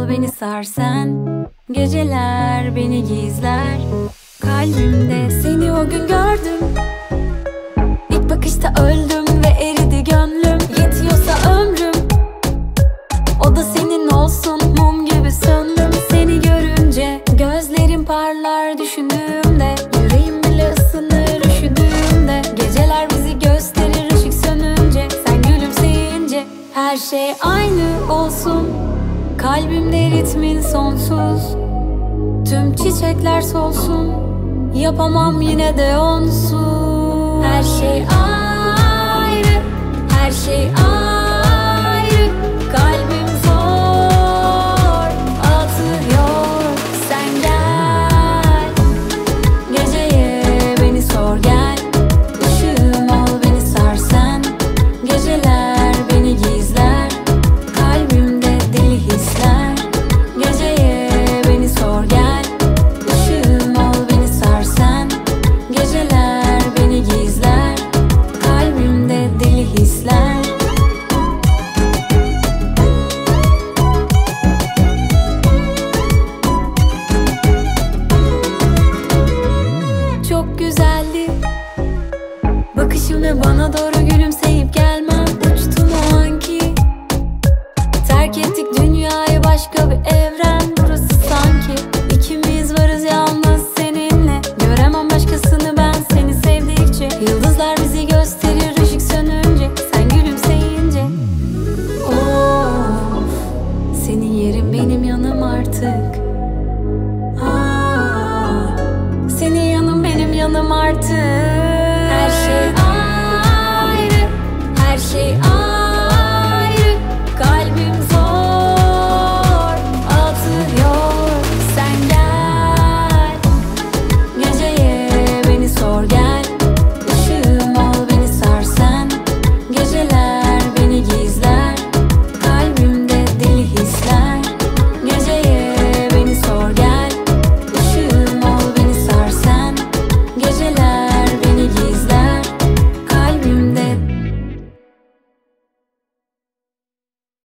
ol beni sarsan, geceler beni gizler. Kalbimde seni o gün gördüm, İlk bakışta öldüm ve eridi gönlüm. Yetiyorsa ömrüm, o da senin olsun. Mum gibi söndüm seni görünce. Gözlerim parlar düşündüğümde, yüreğim bile ısınır üşüdüğümde. Geceler bizi gösterir ışık sönünce, sen gülümseyince. Her şey aynı olsun, kalbimde ritmin sonsuz. Tüm çiçekler solsun, yapamam yine de onsuz. Her şey ayrı, her şey ayrı. Kalbim zor atıyor. Sen gel, geceye beni sor gel. Işığım ol beni sarsan, geceler beni gizler. Kalbimde deli hisler. Geceye beni sor gel. Işığım ol beni sarsan, geceler beni gizler. Kalbimde deli hisler. Çok güzeldi bakışın ve bana doğru gülümseyip gelmem. Uçtun o anki, terk ettik dünyayı, başka bir evren burası sanki. İkimiz varız yalnız seninle, göremem başkasını ben seni sevdikçe. Yıldızlar bizi gösterir ışık sönünce, sen gülümseyince. Of, senin yerin benim yanım artık. Senin yanım benim yanım artık.